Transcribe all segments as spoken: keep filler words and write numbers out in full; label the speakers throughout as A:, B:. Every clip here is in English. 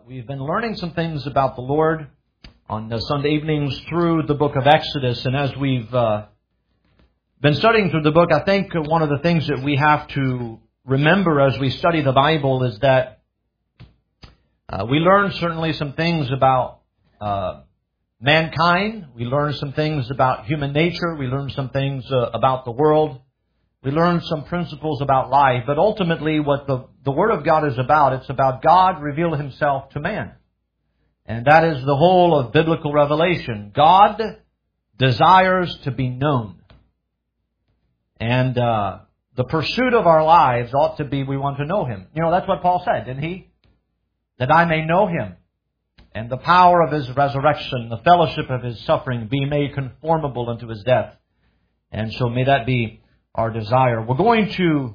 A: we've been learning some things about the Lord on uh, Sunday evenings through the book of Exodus. And as we've uh, been studying through the book, I think one of the things that we have to remember as we study the Bible is that uh, we learn certainly some things about uh, mankind. We learn some things about human nature. We learn some things uh, about the world. We learn some principles about life. But ultimately, what the, the Word of God is about, it's about God revealing Himself to man. And that is the whole of biblical revelation. God desires to be known. And uh, the pursuit of our lives ought to be, we want to know Him. You know, that's what Paul said, didn't he? That I may know Him, and the power of His resurrection, the fellowship of His suffering, be made conformable unto His death. And so may that be our desire. We're going to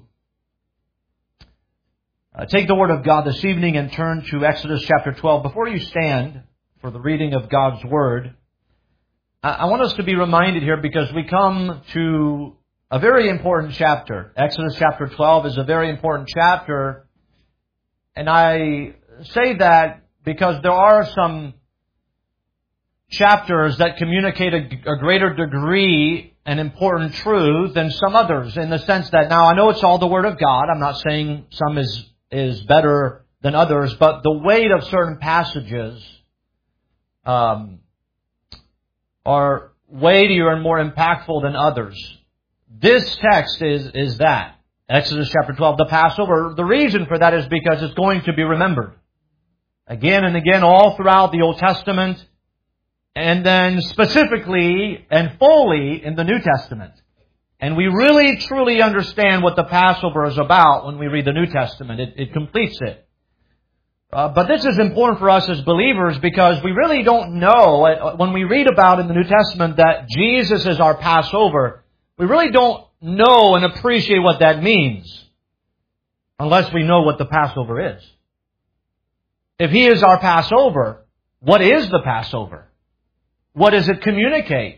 A: uh, take the Word of God this evening and turn to Exodus chapter twelve. Before you stand for the reading of God's Word, I, I want us to be reminded here, because we come to a very important chapter. Exodus chapter twelve is a very important chapter. And I say that because there are some chapters that communicate a, a greater degree and important truth than some others, in the sense that, now I know it's all the Word of God. I'm not saying some is, is better than others, but the weight of certain passages um, are weightier and more impactful than others. This text is, is that. Exodus chapter twelve, the Passover. The reason for that is because it's going to be remembered again and again all throughout the Old Testament, and then specifically and fully in the New Testament. And we really truly understand what the Passover is about when we read the New Testament. It, it completes it. Uh, but this is important for us as believers, because we really don't know, when we read about in the New Testament that Jesus is our Passover, we really don't know and appreciate what that means unless we know what the Passover is. If He is our Passover, what is the Passover? What does it communicate?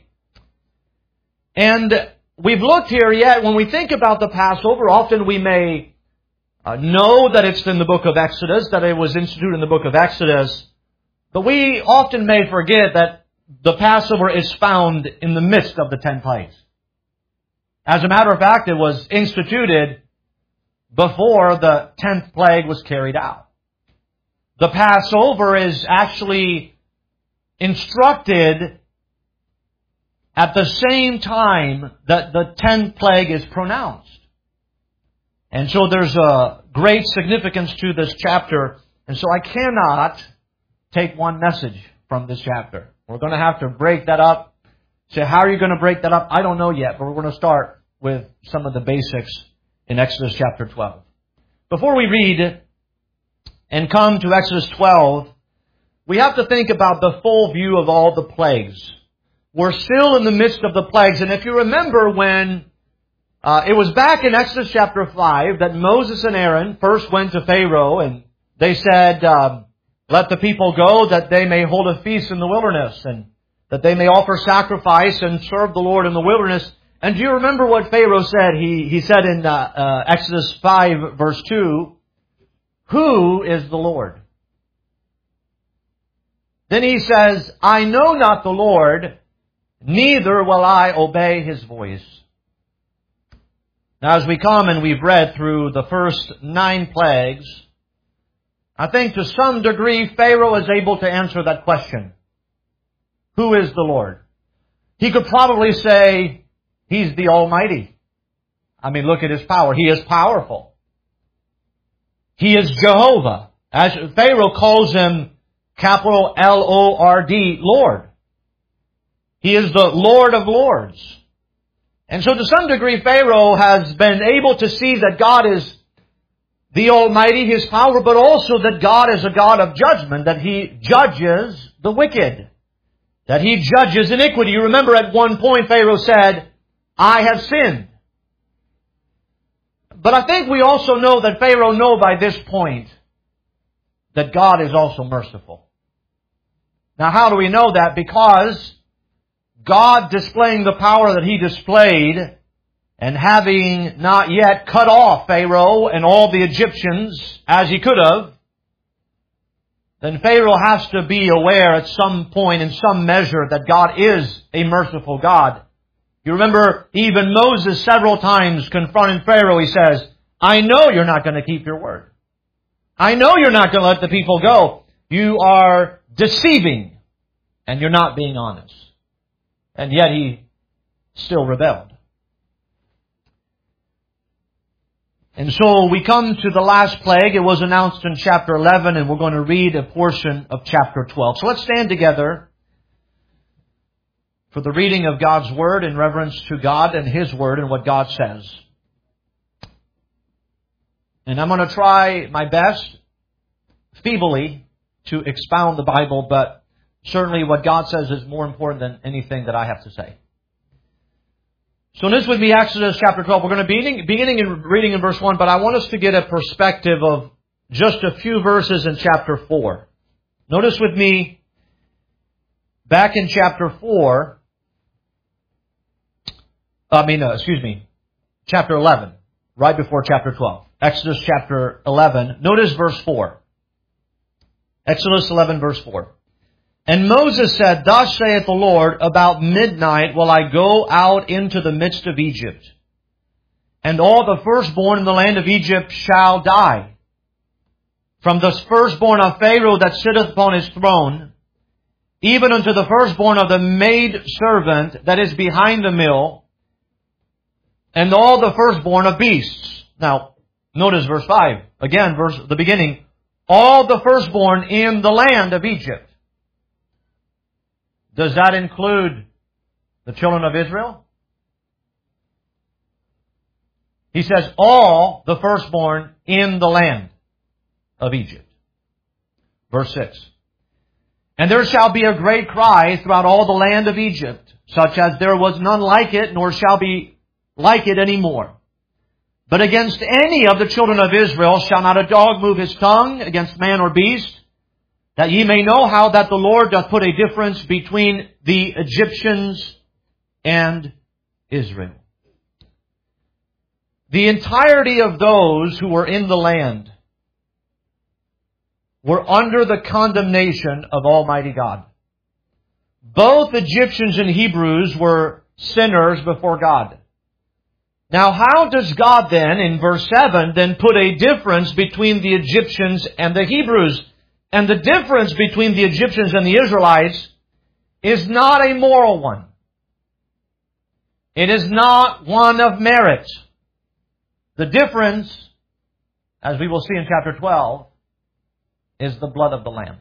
A: And we've looked here yet, when we think about the Passover, often we may uh, know that it's in the book of Exodus, that it was instituted in the book of Exodus, but we often may forget that the Passover is found in the midst of the ten plagues. As a matter of fact, it was instituted before the tenth plague was carried out. The Passover is actually instructed at the same time that the tenth plague is pronounced. And so there's a great significance to this chapter. And so I cannot take one message from this chapter. We're going to have to break that up. Say, how are you going to break that up? I don't know yet, but we're going to start with some of the basics in Exodus chapter twelve. Before we read and come to Exodus twelve, we have to think about the full view of all the plagues. We're still in the midst of the plagues. And if you remember when uh, it was back in Exodus chapter five that Moses and Aaron first went to Pharaoh and they said, um, let the people go that they may hold a feast in the wilderness and that they may offer sacrifice and serve the Lord in the wilderness. And do you remember what Pharaoh said? He, he said in uh, uh, Exodus five verse two, who is the Lord? Then he says, I know not the Lord, neither will I obey His voice. Now as we come and we've read through the first nine plagues, I think to some degree Pharaoh is able to answer that question. Who is the Lord? He could probably say, He's the Almighty. I mean, look at His power. He is powerful. He is Jehovah. As Pharaoh calls Him capital L O R D, Lord. He is the Lord of Lords. And so to some degree, Pharaoh has been able to see that God is the Almighty, His power, but also that God is a God of judgment, that He judges the wicked, that He judges iniquity. You remember at one point Pharaoh said, I have sinned. But I think we also know that Pharaoh knows by this point that God is also merciful. Now how do we know that? Because God, displaying the power that He displayed, and having not yet cut off Pharaoh and all the Egyptians as He could have, then Pharaoh has to be aware at some point, in some measure, that God is a merciful God. You remember even Moses several times confronting Pharaoh, he says, I know you're not going to keep your word. I know you're not going to let the people go. You are deceiving, and you're not being honest. And yet he still rebelled. And so we come to the last plague. It was announced in chapter eleven, and we're going to read a portion of chapter twelve. So let's stand together for the reading of God's Word in reverence to God and His Word and what God says. And I'm going to try my best, feebly, to expound the Bible, but certainly what God says is more important than anything that I have to say. So this would be Exodus chapter twelve. We're going to be beginning, beginning in reading in verse one, but I want us to get a perspective of just a few verses in chapter four. Notice with me, back in chapter four, I mean, uh, excuse me, chapter eleven, right before chapter twelve. Exodus chapter eleven. Notice verse four. Exodus eleven, verse four. And Moses said, Thus saith the Lord, about midnight will I go out into the midst of Egypt, and all the firstborn in the land of Egypt shall die. From the firstborn of Pharaoh that sitteth upon his throne, even unto the firstborn of the maid servant that is behind the mill, and all the firstborn of beasts. Now, notice verse five. Again, verse the beginning. All the firstborn in the land of Egypt. Does that include the children of Israel? He says, all the firstborn in the land of Egypt. Verse six. And there shall be a great cry throughout all the land of Egypt, such as there was none like it, nor shall be like it any more. But against any of the children of Israel shall not a dog move his tongue against man or beast, that ye may know how that the Lord doth put a difference between the Egyptians and Israel. The entirety of those who were in the land were under the condemnation of Almighty God. Both Egyptians and Hebrews were sinners before God. Now, how does God then, in verse seven, then put a difference between the Egyptians and the Hebrews? And the difference between the Egyptians and the Israelites is not a moral one. It is not one of merit. The difference, as we will see in chapter twelve, is the blood of the Lamb.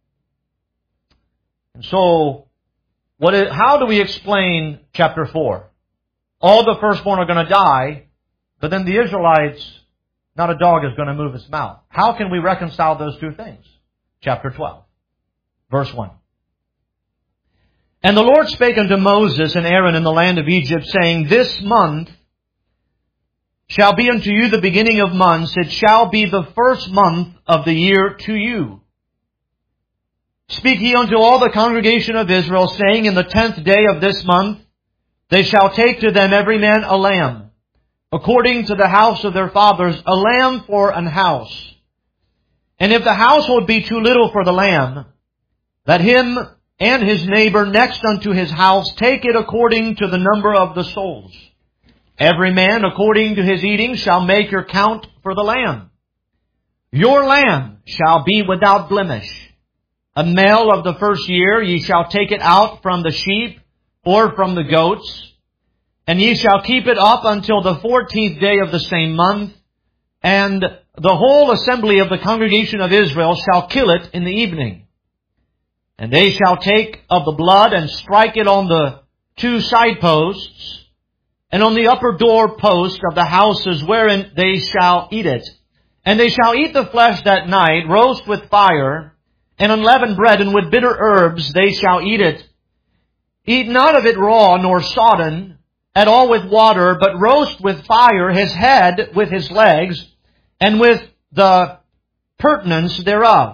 A: And so, what is, how do we explain chapter four? All the firstborn are going to die, but then the Israelites, not a dog is going to move its mouth. How can we reconcile those two things? Chapter twelve, verse one. And the Lord spake unto Moses and Aaron in the land of Egypt, saying, This month shall be unto you the beginning of months. It shall be the first month of the year to you. Speak ye unto all the congregation of Israel, saying, In the tenth day of this month they shall take to them every man a lamb, according to the house of their fathers, a lamb for an house. And if the household be too little for the lamb, let him and his neighbor next unto his house take it according to the number of the souls. Every man according to his eating shall make your count for the lamb. Your lamb shall be without blemish. A male of the first year, ye shall take it out from the sheep or from the goats, and ye shall keep it up until the fourteenth day of the same month, and the whole assembly of the congregation of Israel shall kill it in the evening. And they shall take of the blood and strike it on the two side posts, and on the upper door post of the houses wherein they shall eat it. And they shall eat the flesh that night, roast with fire, and unleavened bread, and with bitter herbs they shall eat it. Eat not of it raw, nor sodden, at all with water, but roast with fire his head with his legs, and with the purtenance thereof.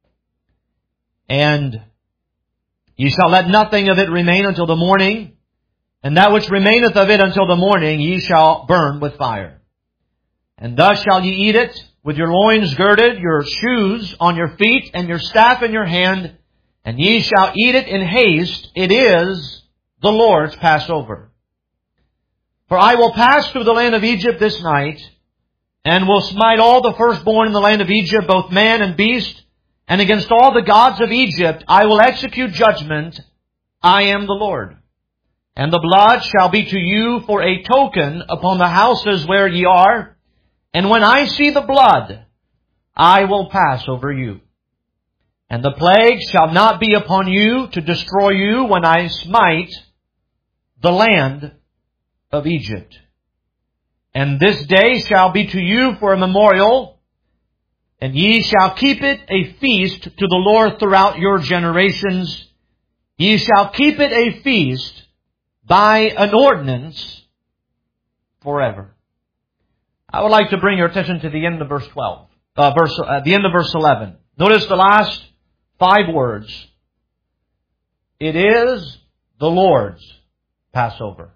A: And ye shall let nothing of it remain until the morning, and that which remaineth of it until the morning ye shall burn with fire. And thus shall ye eat it with your loins girded, your shoes on your feet, and your staff in your hand, and ye shall eat it in haste. It is the Lord's Passover. For I will pass through the land of Egypt this night, and will smite all the firstborn in the land of Egypt, both man and beast, and against all the gods of Egypt I will execute judgment. I am the Lord. And the blood shall be to you for a token upon the houses where ye are. And when I see the blood, I will pass over you. And the plague shall not be upon you to destroy you when I smite the land of Egypt. And this day shall be to you for a memorial, and ye shall keep it a feast to the Lord throughout your generations. Ye shall keep it a feast by an ordinance forever. I would like to bring your attention to the end of verse twelve, uh, verse uh, the end of verse eleven. Notice the last five words. It is the Lord's Passover.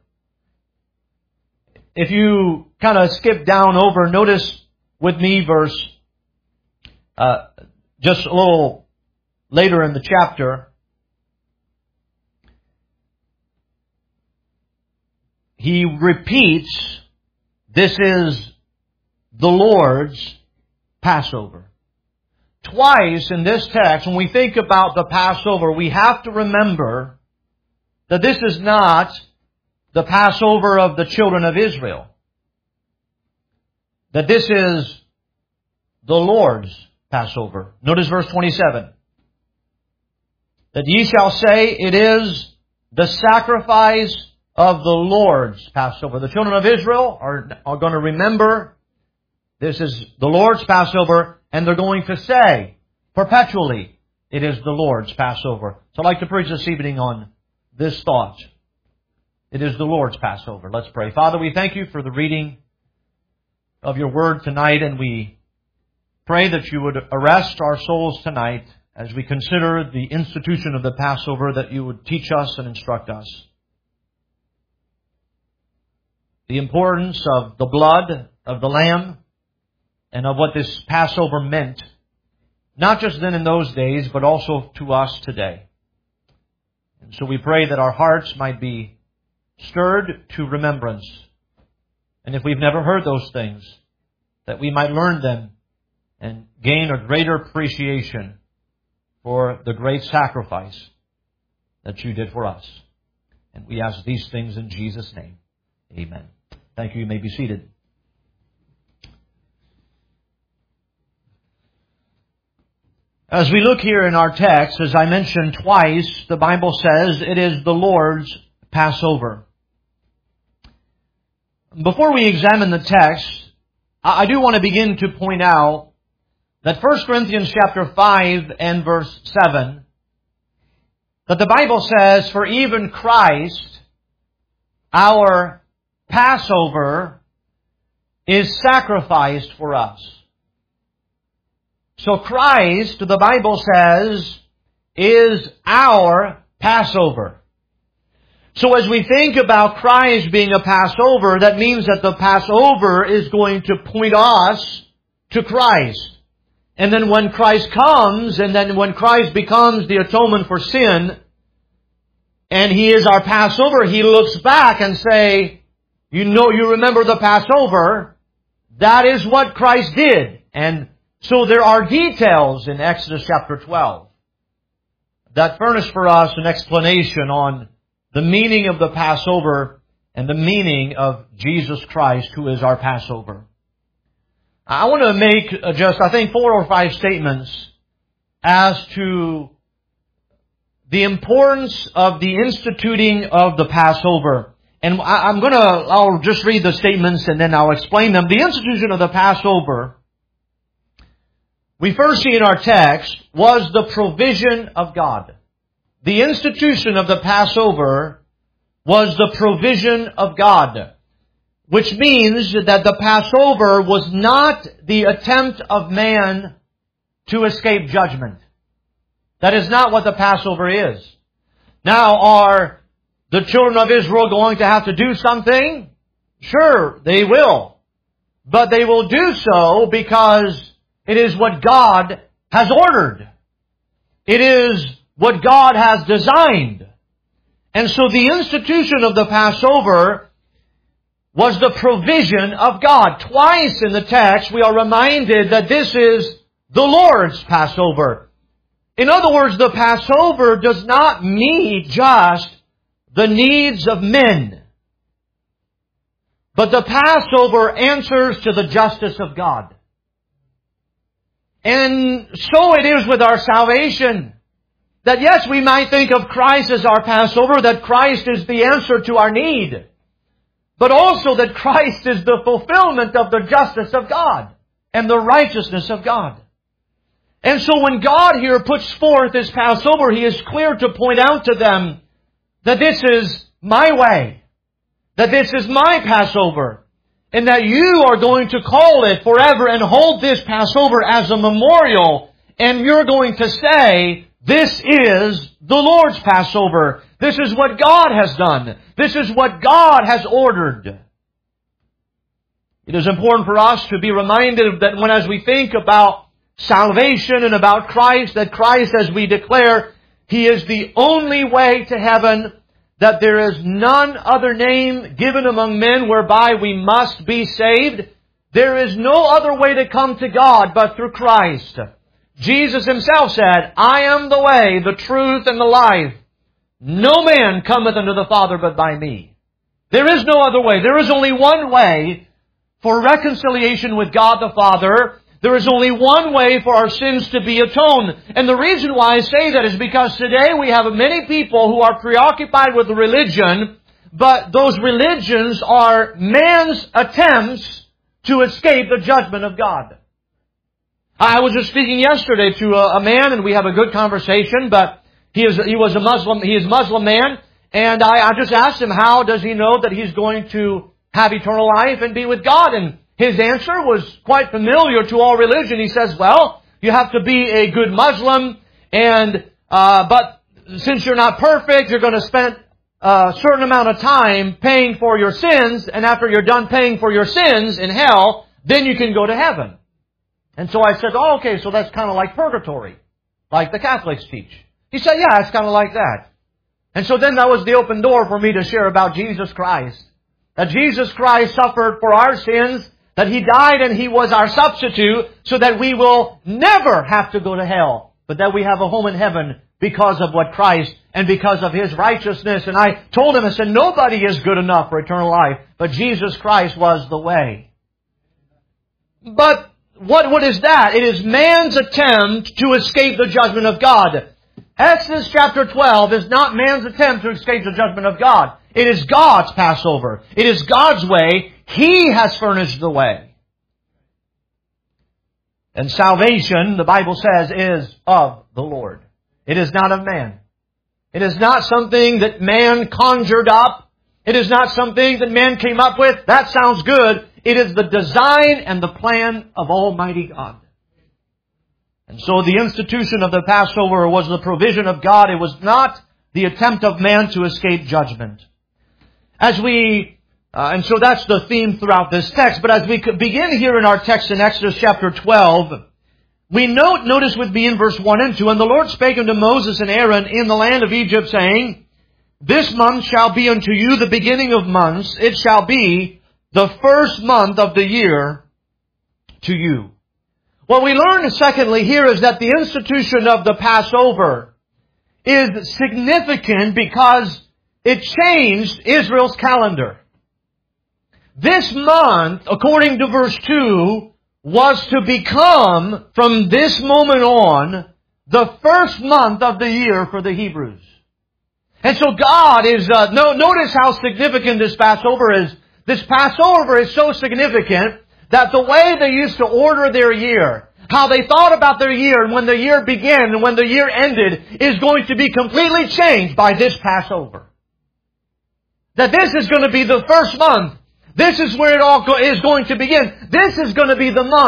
A: If you kind of skip down over, notice with me verse uh, just a little later in the chapter. He repeats, this is the Lord's Passover. Twice in this text, when we think about the Passover, we have to remember that this is not the Passover of the children of Israel. That this is the Lord's Passover. Notice verse twenty-seven. That ye shall say, it is the sacrifice of the Lord's Passover. The children of Israel are, are going to remember this is the Lord's Passover, and they're going to say perpetually, it is the Lord's Passover. So I'd like to preach this evening on this thought. It is the Lord's Passover. Let's pray. Father, we thank you for the reading of your word tonight, and we pray that you would arrest our souls tonight as we consider the institution of the Passover, that you would teach us and instruct us. The importance of the blood of the Lamb and of what this Passover meant, not just then in those days, but also to us today. And so we pray that our hearts might be stirred to remembrance. And if we've never heard those things, that we might learn them and gain a greater appreciation for the great sacrifice that you did for us. And we ask these things in Jesus' name. Amen. Thank you. You may be seated. As we look here in our text, as I mentioned twice, the Bible says it is the Lord's Passover. Before we examine the text, I do want to begin to point out that First Corinthians chapter five and verse seven, that the Bible says, for even Christ, our Passover, is sacrificed for us. So Christ, the Bible says, is our Passover. So as we think about Christ being a Passover, that means that the Passover is going to point us to Christ. And then when Christ comes, and then when Christ becomes the atonement for sin, and He is our Passover, He looks back and say, you know, you remember the Passover, that is what Christ did. And so there are details in Exodus chapter twelve that furnish for us an explanation on the meaning of the Passover and the meaning of Jesus Christ, who is our Passover. I want to make just, I think, four or five statements as to the importance of the instituting of the Passover. And I'm going to, I'll just read the statements and then I'll explain them. The institution of the Passover, we first see in our text, was the provision of God. The institution of the Passover was the provision of God, which means that the Passover was not the attempt of man to escape judgment. That is not what the Passover is. Now, are the children of Israel going to have to do something? Sure, they will. but they will do so because it is what God has ordered. It is what God has designed. And so the institution of the Passover was the provision of God. Twice in the text we are reminded that this is the Lord's Passover. In other words, the Passover does not meet just the needs of men, but the Passover answers to the justice of God. And so it is with our salvation. That yes, we might think of Christ as our Passover, that Christ is the answer to our need, but also that Christ is the fulfillment of the justice of God and the righteousness of God. And so when God here puts forth His Passover, He is clear to point out to them that this is my way, that this is my Passover, and that you are going to call it forever and hold this Passover as a memorial, and you're going to say, this is the Lord's Passover. This is what God has done. This is what God has ordered. It is important for us to be reminded that when as we think about salvation and about Christ, that Christ, as we declare, He is the only way to heaven, that there is none other name given among men whereby we must be saved. There is no other way to come to God but through Christ. Jesus Himself said, I am the way, the truth, and the life. No man cometh unto the Father but by me. There is no other way. There is only one way for reconciliation with God the Father. There is only one way for our sins to be atoned. And the reason why I say that is because today we have many people who are preoccupied with religion, but those religions are man's attempts to escape the judgment of God. I was just speaking yesterday to a, a man, and we have a good conversation, but he is he was a Muslim, he is a Muslim man, and I, I just asked him, how does he know that he's going to have eternal life and be with God? And his answer was quite familiar to all religion. He says, well, you have to be a good Muslim, and uh, but since you're not perfect, you're going to spend a certain amount of time paying for your sins, and after you're done paying for your sins in hell, then you can go to heaven. And so I said, oh, okay, so that's kind of like purgatory, like the Catholics teach. He said, yeah, it's kind of like that. And so then that was the open door for me to share about Jesus Christ. That Jesus Christ suffered for our sins, that He died and He was our substitute, so that we will never have to go to hell, but that we have a home in heaven because of what Christ and because of His righteousness. And I told him, I said, nobody is good enough for eternal life, but Jesus Christ was the way. But What, what is that? It is man's attempt to escape the judgment of God. Exodus chapter twelve is not man's attempt to escape the judgment of God. It is God's Passover. It is God's way. He has furnished the way. And salvation, the Bible says, is of the Lord. It is not of man. It is not something that man conjured up. It is not something that man came up with. That sounds good. It is the design and the plan of Almighty God. And so the institution of the Passover was the provision of God. It was not the attempt of man to escape judgment. As we, uh, and so that's the theme throughout this text. But as we begin here in our text in Exodus chapter twelve, we note, notice with me in verse one and two, and the Lord spake unto Moses and Aaron in the land of Egypt, saying, This month shall be unto you the beginning of months. It shall be the first month of the year to you. What we learn secondly here is that the institution of the Passover is significant because it changed Israel's calendar. This month, according to verse two, was to become, from this moment on, the first month of the year for the Hebrews. And so God is, uh, no, notice how significant this Passover is. This Passover is so significant that the way they used to order their year, how they thought about their year and when the year began and when the year ended, is going to be completely changed by this Passover. That this is going to be the first month. This is where it all go- is going to begin. This is going to be the month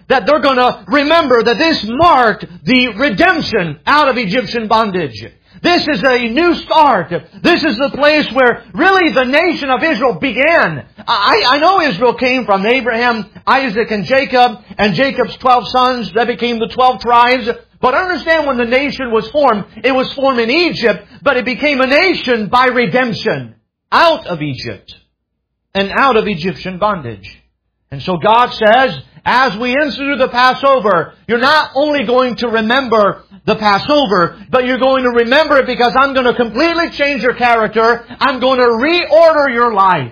A: that they're going to remember that this marked the redemption out of Egyptian bondage. This is a new start. This is the place where really the nation of Israel began. I, I know Israel came from Abraham, Isaac, and Jacob, and Jacob's twelve sons. That became the twelve tribes. But understand, when the nation was formed, it was formed in Egypt, but it became a nation by redemption out of Egypt and out of Egyptian bondage. And so God says, as we institute the Passover, you're not only going to remember the Passover, but you're going to remember it because I'm going to completely change your character. I'm going to reorder your life.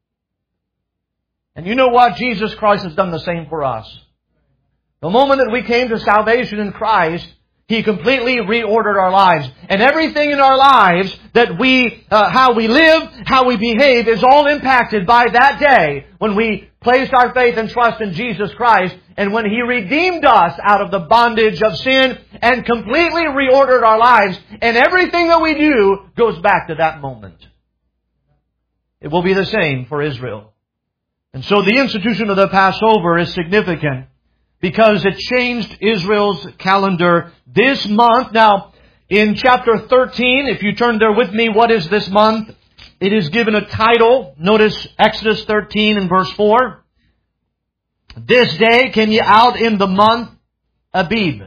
A: And you know what? Jesus Christ has done the same for us. The moment that we came to salvation in Christ, He completely reordered our lives. And everything in our lives that we, uh, how we live, how we behave is all impacted by that day when we placed our faith and trust in Jesus Christ and when He redeemed us out of the bondage of sin and completely reordered our lives. And everything that we do goes back to that moment. It will be the same for Israel. And so the institution of the Passover is significant because it changed Israel's calendar this month. Now, in chapter thirteen, if you turn there with me, what is this month? It is given a title. Notice Exodus thirteen and verse four. This day came ye out in the month Abib.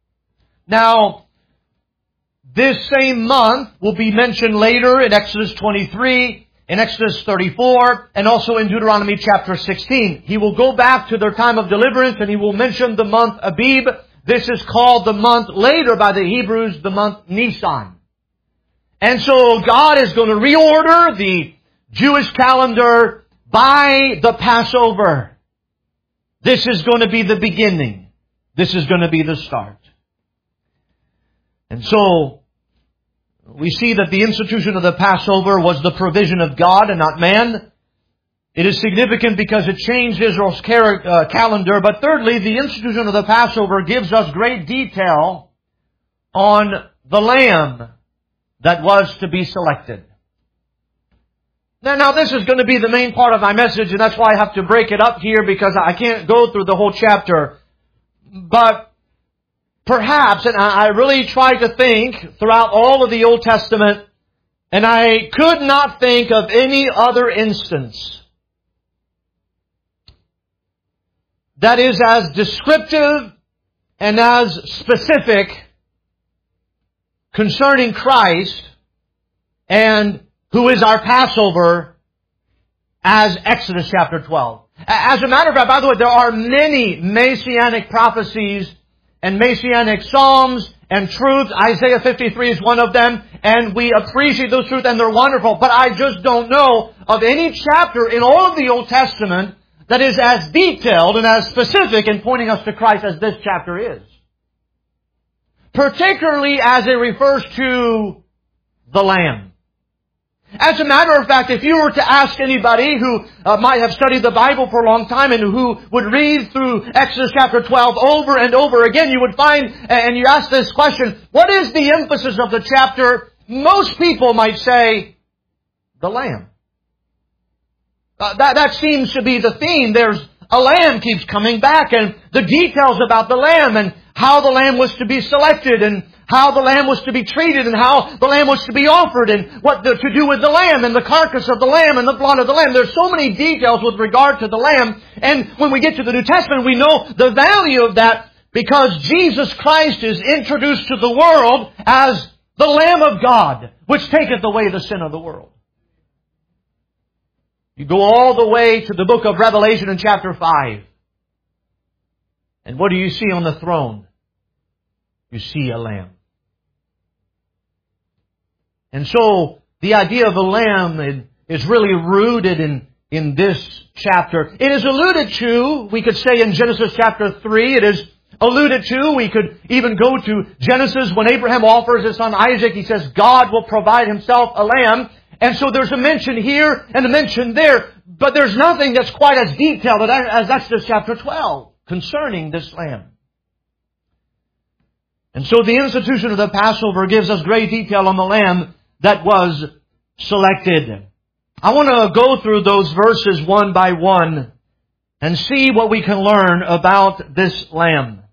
A: Now, this same month will be mentioned later in Exodus twenty-three, in Exodus thirty-four, and also in Deuteronomy chapter sixteen. He will go back to their time of deliverance and He will mention the month Abib. This is called the month later by the Hebrews, the month Nisan. And so God is going to reorder the Jewish calendar by the Passover. This is going to be the beginning. This is going to be the start. And so we see that the institution of the Passover was the provision of God and not man. It is significant because it changed Israel's car- uh, calendar. But thirdly, the institution of the Passover gives us great detail on the lamb that was to be selected. Now, now this is going to be the main part of my message, and that's why I have to break it up here because I can't go through the whole chapter. But perhaps, and I really tried to think throughout all of the Old Testament, and I could not think of any other instance that is as descriptive and as specific concerning Christ and who is our Passover as Exodus chapter twelve. As a matter of fact, by the way, there are many messianic prophecies and messianic psalms and truths. Isaiah fifty-three is one of them, and we appreciate those truths and they're wonderful. But I just don't know of any chapter in all of the Old Testament that is as detailed and as specific in pointing us to Christ as this chapter is. Particularly as it refers to the Lamb. As a matter of fact, if you were to ask anybody who uh, might have studied the Bible for a long time and who would read through Exodus chapter twelve over and over again, you would find, and you ask this question, what is the emphasis of the chapter? Most people might say, the Lamb. Uh, that, that seems to be the theme. There's a lamb keeps coming back, and the details about the lamb and how the lamb was to be selected and how the lamb was to be treated and how the lamb was to be offered and what the, to do with the lamb and the carcass of the lamb and the blood of the lamb. There's so many details with regard to the lamb. And when we get to the New Testament, we know the value of that because Jesus Christ is introduced to the world as the Lamb of God, which taketh away the sin of the world. You go all the way to the book of Revelation in chapter five. And what do you see on the throne? You see a lamb. And so the idea of a lamb is really rooted in, in this chapter. It is alluded to, we could say in Genesis chapter three, it is alluded to. We could even go to Genesis when Abraham offers his son Isaac. He says God will provide Himself a lamb. And so there's a mention here and a mention there. But there's nothing that's quite as detailed as Exodus chapter twelve concerning this lamb. And so the institution of the Passover gives us great detail on the lamb that was selected. I want to go through those verses one by one and see what we can learn about this lamb.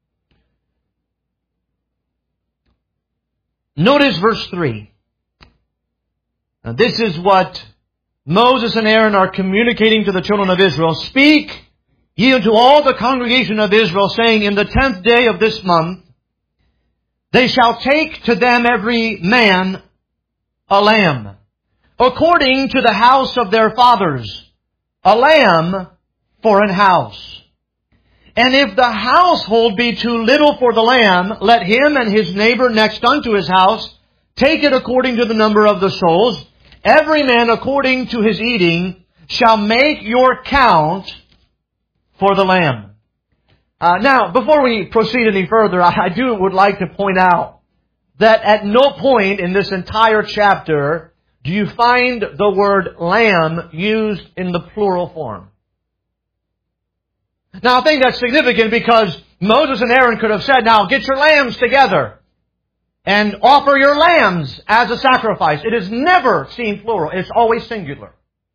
A: Notice verse three. Now, this is what Moses and Aaron are communicating to the children of Israel. Speak ye unto all the congregation of Israel, saying, in the tenth day of this month, they shall take to them every man a lamb, according to the house of their fathers, a lamb for an house. And if the household be too little for the lamb, let him and his neighbor next unto his house take it according to the number of the souls. Every man according to his eating shall make your count for the lamb. Uh, now, before we proceed any further, I, I do would like to point out that at no point in this entire chapter do you find the word lamb used in the plural form. Now, I think that's significant because Moses and Aaron could have said, now get your lambs together and offer your lambs as a sacrifice. It is never seen plural. It's always singular.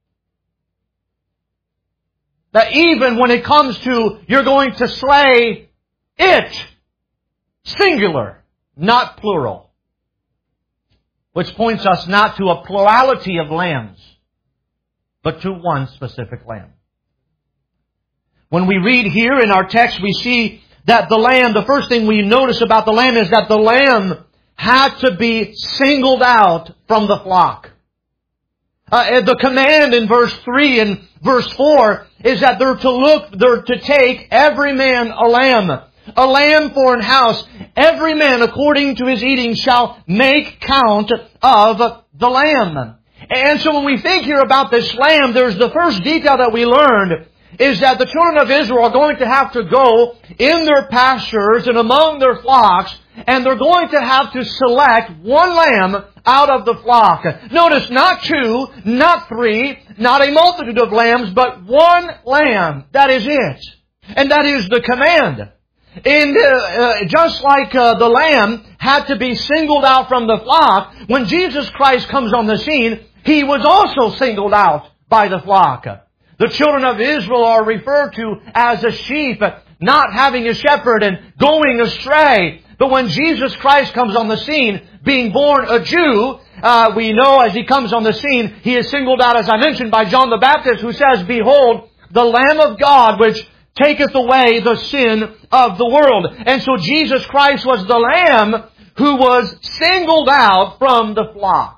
A: That even when it comes to you're going to slay it, singular, not plural. Which points us not to a plurality of lambs, but to one specific lamb. When we read here in our text, we see that the lamb, the first thing we notice about the lamb is that the lamb had to be singled out from the flock. Uh, the command in verse three and verse four is that they're to look, they're to take every man a lamb. A lamb for an house. Every man according to his eating shall make count of the lamb. And so when we think here about this lamb, there's the first detail that we learned is that the children of Israel are going to have to go in their pastures and among their flocks, and they're going to have to select one lamb out of the flock. Notice, not two, not three, not a multitude of lambs, but one lamb. That is it. And that is the command. And uh, uh, just like uh, the lamb had to be singled out from the flock, when Jesus Christ comes on the scene, He was also singled out by the flock. The children of Israel are referred to as a sheep, not having a shepherd and going astray. But when Jesus Christ comes on the scene, being born a Jew, uh, we know as He comes on the scene, He is singled out, as I mentioned, by John the Baptist, who says, behold, the Lamb of God, which taketh away the sin of the world. And so Jesus Christ was the Lamb who was singled out from the flock.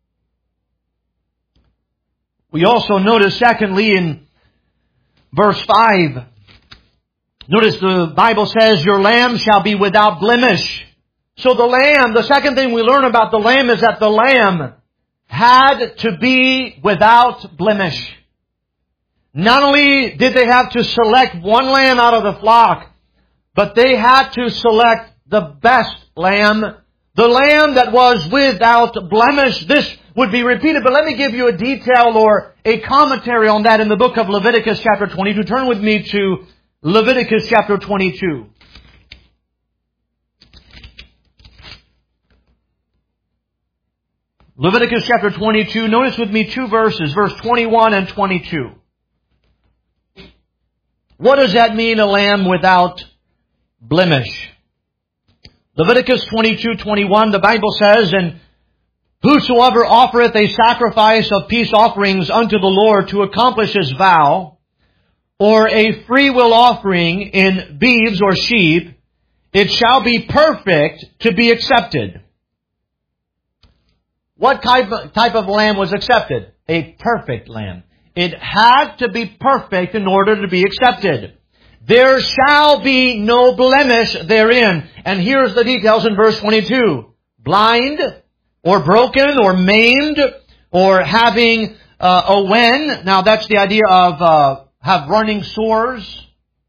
A: We also notice, secondly, in verse five, notice the Bible says, your lamb shall be without blemish. So the lamb, the second thing we learn about the lamb is that the lamb had to be without blemish. Not only did they have to select one lamb out of the flock, but they had to select the best lamb, the lamb that was without blemish. This would be repeated, but let me give you a detail or a commentary on that in the book of Leviticus chapter twenty-two. Turn with me to Leviticus chapter twenty-two. Leviticus chapter twenty-two, notice with me two verses, verse twenty-one and twenty-two. What does that mean, a lamb without blemish? Leviticus twenty-two twenty-one, the Bible says, and whosoever offereth a sacrifice of peace offerings unto the Lord to accomplish his vow, or a freewill offering in beeves or sheep, it shall be perfect to be accepted. What type of, type of lamb was accepted? A perfect lamb. It had to be perfect in order to be accepted. There shall be no blemish therein. And here's the details in verse twenty-two. Blind, or broken, or maimed, or having uh, a wen. Now that's the idea of uh, have running sores.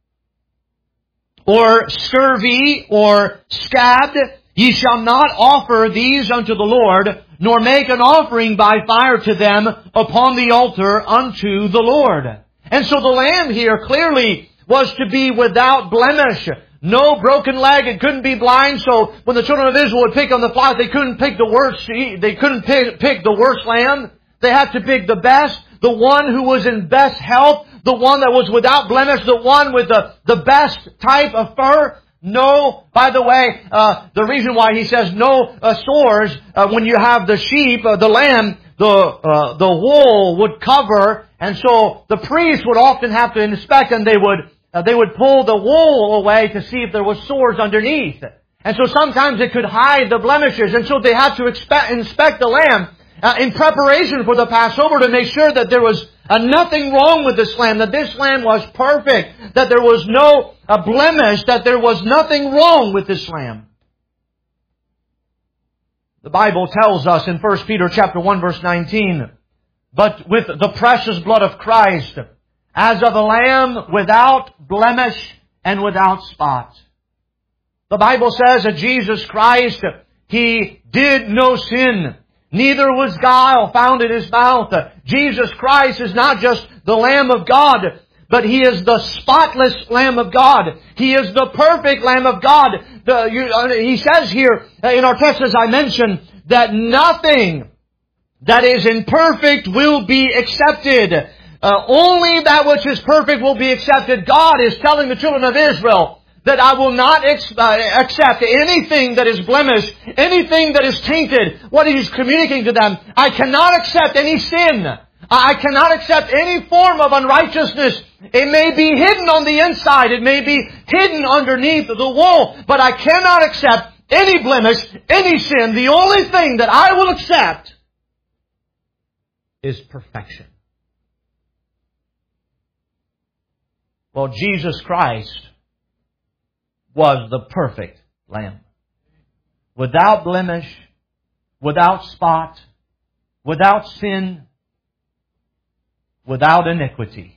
A: Or scurvy, or scabbed. Ye shall not offer these unto the Lord, nor make an offering by fire to them upon the altar unto the Lord. And so the lamb here clearly was to be without blemish. No broken leg. It couldn't be blind. So when the children of Israel would pick on the flock, they couldn't pick the worst. They couldn't pick, pick the worst lamb. They had to pick the best, the one who was in best health, the one that was without blemish, the one with the, the best type of fur? No. By the way, uh, the reason why he says no uh, sores, uh, when you have the sheep, uh, the lamb, the, uh, the wool would cover, and so the priest would often have to inspect, and they would, uh, they would pull the wool away to see if there was sores underneath. And so sometimes it could hide the blemishes, and so they had to expect, inspect the lamb uh, in preparation for the Passover to make sure that there was uh, nothing wrong with this lamb, that this lamb was perfect, that there was no uh, blemish, that there was nothing wrong with this lamb. The Bible tells us in First Peter chapter one verse nineteen, but with the precious blood of Christ, as of a lamb without blemish and without spot. The Bible says that Jesus Christ, He did no sin. Neither was guile found in His mouth. Jesus Christ is not just the Lamb of God, but He is the spotless Lamb of God. He is the perfect Lamb of God. The, you, uh, he says here in our text, as I mentioned, that nothing that is imperfect will be accepted. Uh, only that which is perfect will be accepted. God is telling the children of Israel that I will not ex- uh, accept anything that is blemished, anything that is tainted. What He's communicating to them, I cannot accept any sin. I cannot accept any form of unrighteousness. It may be hidden on the inside. It may be hidden underneath the wool. But I cannot accept any blemish, any sin. The only thing that I will accept is perfection. Well, Jesus Christ was the perfect Lamb. Without blemish, without spot, without sin, without iniquity.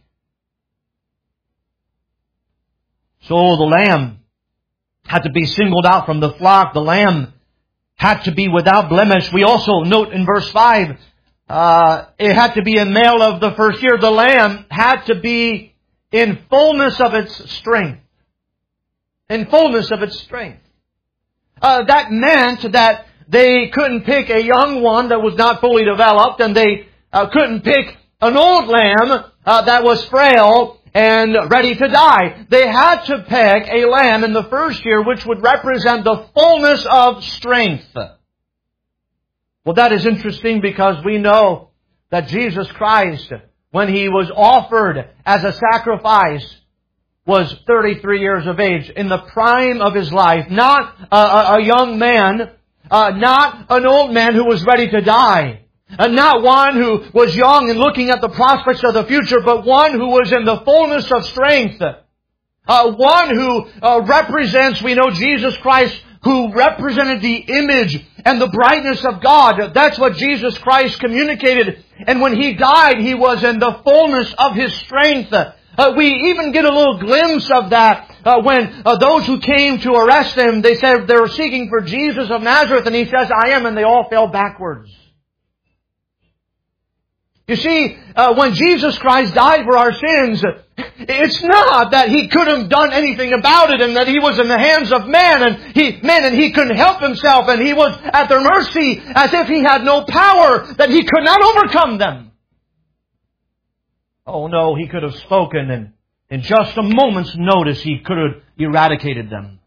A: So the Lamb had to be singled out from the flock. The Lamb had to be without blemish. We also note in verse five, uh, it had to be a male of the first year. The Lamb had to be in fullness of its strength. In fullness of its strength. Uh, that meant that they couldn't pick a young one that was not fully developed, and they uh, couldn't pick an old lamb uh, that was frail and ready to die. They had to pick a lamb in the first year which would represent the fullness of strength. Well, that is interesting because we know that Jesus Christ, when He was offered as a sacrifice, was thirty-three years of age, in the prime of His life. Not a, a, a young man, uh, not an old man who was ready to die. And not one who was young and looking at the prospects of the future, but one who was in the fullness of strength. Uh, one who uh, represents, we know Jesus Christ, who represented the image and the brightness of God. That's what Jesus Christ communicated. And when He died, He was in the fullness of His strength. Uh, we even get a little glimpse of that uh, when uh, those who came to arrest Him, they said they were seeking for Jesus of Nazareth, and He says, I am, and they all fell backwards. You see, uh, when Jesus Christ died for our sins, it's not that He couldn't have done anything about it and that He was in the hands of man and he, man, and He couldn't help Himself and He was at their mercy as if He had no power, that He could not overcome them. Oh no, He could have spoken, and in just a moment's notice He could have eradicated them.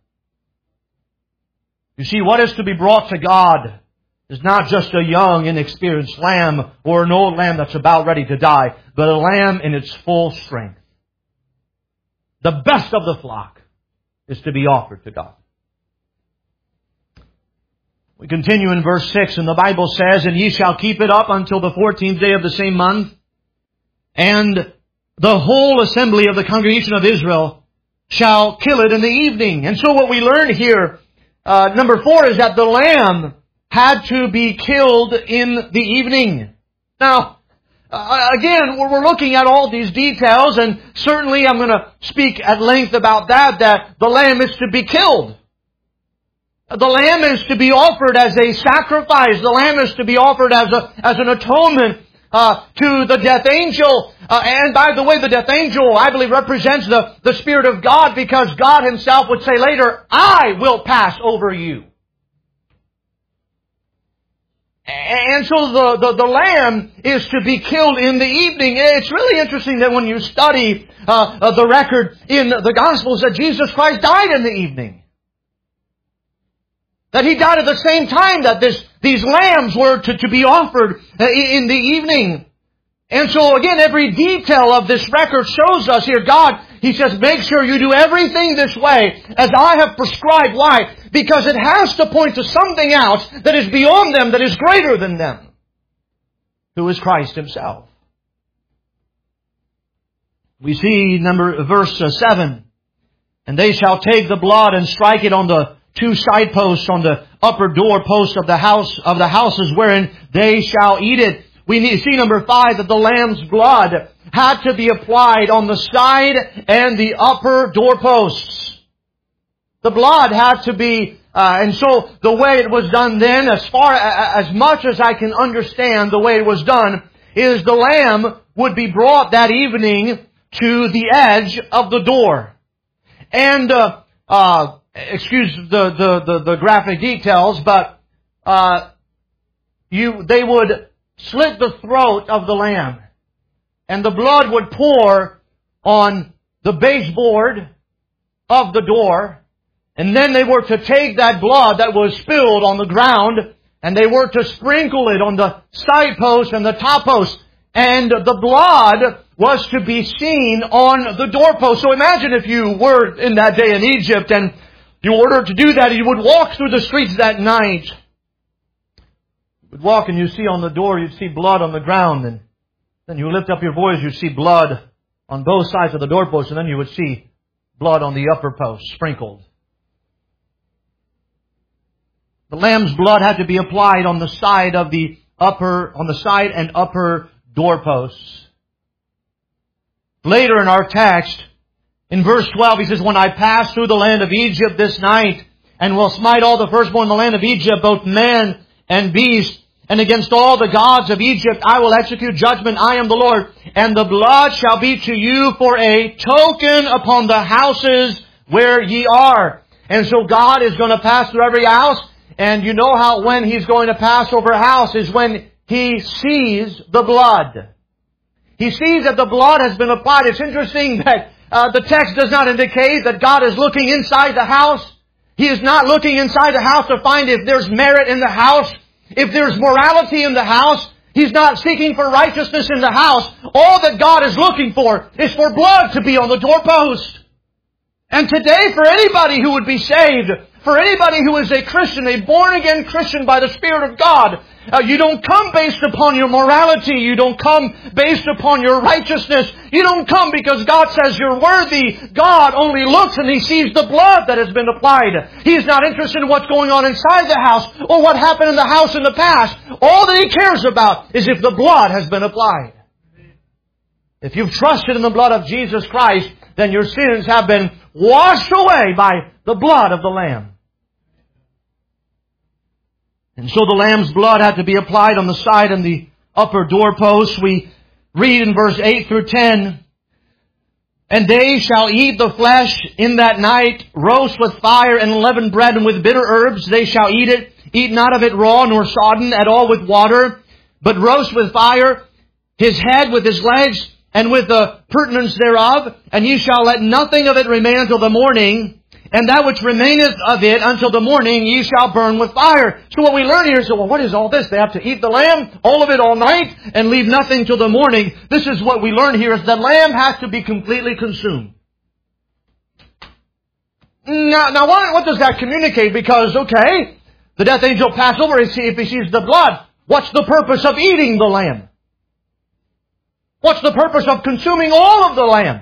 A: You see, what is to be brought to God is not just a young, inexperienced lamb or an old lamb that's about ready to die, but a lamb in its full strength. The best of the flock is to be offered to God. We continue in verse six, and the Bible says, and ye shall keep it up until the fourteenth day of the same month, and the whole assembly of the congregation of Israel shall kill it in the evening. And so what we learn here, uh, number four, is that the lamb had to be killed in the evening. Now, uh, again, we're looking at all these details, and certainly I'm going to speak at length about that, that the lamb is to be killed. The lamb is to be offered as a sacrifice. The lamb is to be offered as a as an atonement uh, to the death angel. Uh, and by the way, the death angel, I believe, represents the, the Spirit of God, because God Himself would say later, I will pass over you. And so the, the, the lamb is to be killed in the evening. It's really interesting that when you study uh, uh, the record in the Gospels that Jesus Christ died in the evening. That He died at the same time that this, these lambs were to, to be offered in the evening. And so again, every detail of this record shows us here, God, He says, make sure you do everything this way as I have prescribed. Why? Because it has to point to something else that is beyond them, that is greater than them, who is Christ Himself. We see number verse uh, seven, and they shall take the blood and strike it on the two side posts on the upper door posts of the house of the houses wherein they shall eat it. We need, see number five, that the lamb's blood had to be applied on the side and the upper doorposts. The blood had to be, uh, and so the way it was done then, as far as much as I can understand, the way it was done is the lamb would be brought that evening to the edge of the door, and uh, uh, excuse the, the the the graphic details, but uh, you they would slit the throat of the lamb, and the blood would pour on the baseboard of the door. And then they were to take that blood that was spilled on the ground, and they were to sprinkle it on the side post and the top post. And the blood was to be seen on the doorpost. So imagine if you were in that day in Egypt and you ordered to do that, you would walk through the streets that night. You would walk and you see on the door, you'd see blood on the ground. And then you lift up your voice, you'd see blood on both sides of the doorpost. And then you would see blood on the upper post sprinkled. The lamb's blood had to be applied on the side of the upper, on the side and upper doorposts. Later in our text, in verse twelve, he says, when I pass through the land of Egypt this night, and will smite all the firstborn in the land of Egypt, both man and beast, and against all the gods of Egypt I will execute judgment. I am the Lord. And the blood shall be to you for a token upon the houses where ye are. And so God is going to pass through every house. And you know how when He's going to pass over a house is when He sees the blood. He sees that the blood has been applied. It's interesting that uh, the text does not indicate that God is looking inside the house. He is not looking inside the house to find if there's merit in the house, if there's morality in the house. He's not seeking for righteousness in the house. All that God is looking for is for blood to be on the doorpost. And today, for anybody who would be saved, for anybody who is a Christian, a born-again Christian by the Spirit of God, uh, you don't come based upon your morality. You don't come based upon your righteousness. You don't come because God says you're worthy. God only looks and He sees the blood that has been applied. He's not interested in what's going on inside the house or what happened in the house in the past. All that He cares about is if the blood has been applied. If you've trusted in the blood of Jesus Christ, then your sins have been washed away by the blood of the Lamb. And so the Lamb's blood had to be applied on the side and the upper doorposts. We read in verse eight through ten, and they shall eat the flesh in that night, roast with fire and unleavened bread, and with bitter herbs they shall eat it. Eat not of it raw nor sodden at all with water, but roast with fire his head with his legs, and with the pertinence thereof, and ye shall let nothing of it remain until the morning, and that which remaineth of it until the morning ye shall burn with fire. So what we learn here is, well, what is all this? They have to eat the lamb, all of it all night, and leave nothing till the morning. This is what we learn here, is the lamb has to be completely consumed. Now, now what, what does that communicate? Because, okay, the death angel passed over, if he sees the blood. What's the purpose of eating the lamb? What's the purpose of consuming all of the lamb?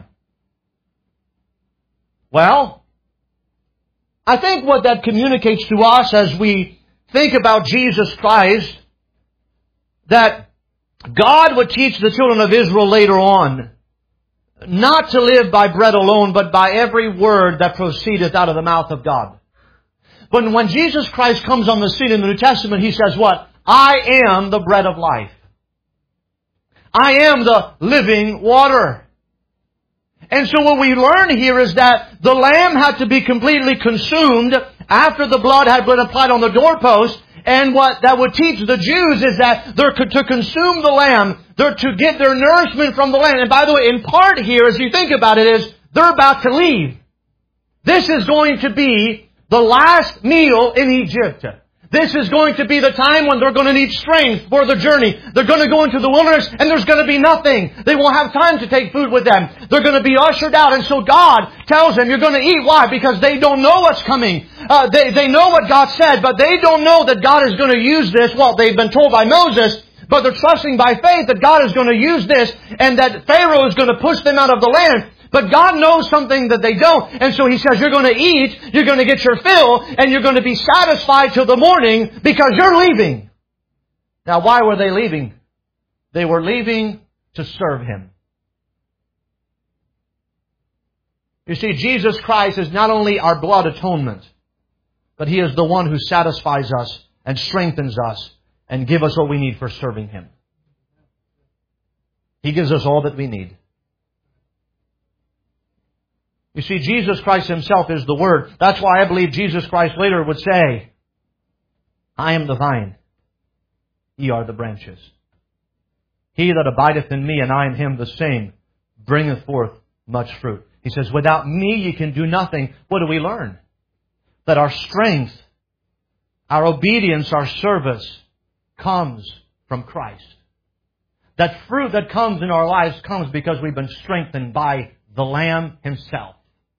A: Well, I think what that communicates to us as we think about Jesus Christ, that God would teach the children of Israel later on not to live by bread alone, but by every word that proceedeth out of the mouth of God. But when Jesus Christ comes on the scene in the New Testament, He says what? I am the bread of life. I am the living water. And so what we learn here is that the lamb had to be completely consumed after the blood had been applied on the doorpost. And what that would teach the Jews is that they're to consume the lamb. They're to get their nourishment from the lamb. And by the way, in part here, as you think about it, is they're about to leave. This is going to be the last meal in Egypt. This is going to be the time when they're going to need strength for the journey. They're going to go into the wilderness and there's going to be nothing. They won't have time to take food with them. They're going to be ushered out. And so God tells them, you're going to eat. Why? Because they don't know what's coming. Uh, they, they know what God said, but they don't know that God is going to use this. Well, they've been told by Moses, but they're trusting by faith that God is going to use this and that Pharaoh is going to push them out of the land. But God knows something that they don't. And so He says, you're going to eat, you're going to get your fill, and you're going to be satisfied till the morning because you're leaving. Now, why were they leaving? They were leaving to serve Him. You see, Jesus Christ is not only our blood atonement, but He is the one who satisfies us and strengthens us and gives us what we need for serving Him. He gives us all that we need. You see, Jesus Christ Himself is the Word. That's why I believe Jesus Christ later would say, I am the vine, ye are the branches. He that abideth in me and I in him the same bringeth forth much fruit. He says, without me ye can do nothing. What do we learn? That our strength, our obedience, our service comes from Christ. That fruit that comes in our lives comes because we've been strengthened by the Lamb Himself.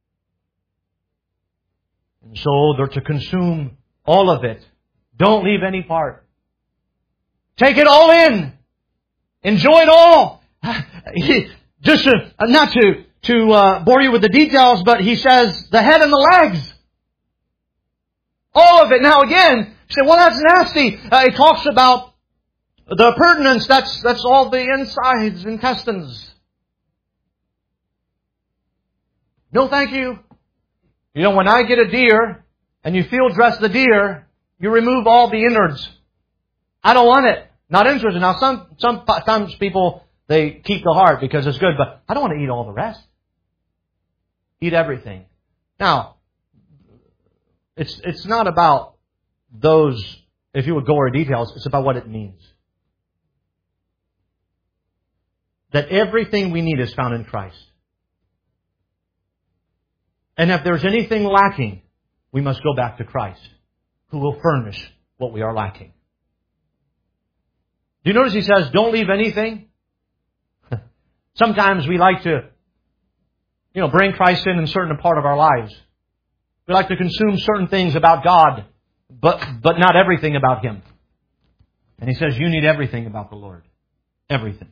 A: And so they're to consume all of it. Don't leave any part. Take it all in. Enjoy it all. Just to, not to, to uh, bore you with the details, but He says the head and the legs. All of it. Now again, you say, well, that's nasty. Uh, it talks about the appurtenance. That's, that's all the insides, intestines. No, thank you. You know, when I get a deer and you field dress the deer, you remove all the innards. I don't want it. Not interested. Now, some sometimes people, they keep the heart because it's good, but I don't want to eat all the rest. Eat everything. Now, it's it's not about those, if you would go over details, it's about what it means. That everything we need is found in Christ. And if there's anything lacking, we must go back to Christ, who will furnish what we are lacking. Do you notice He says, don't leave anything? Sometimes we like to, you know, bring Christ in in a certain part of our lives. We like to consume certain things about God, but, but not everything about Him. And He says, you need everything about the Lord. Everything.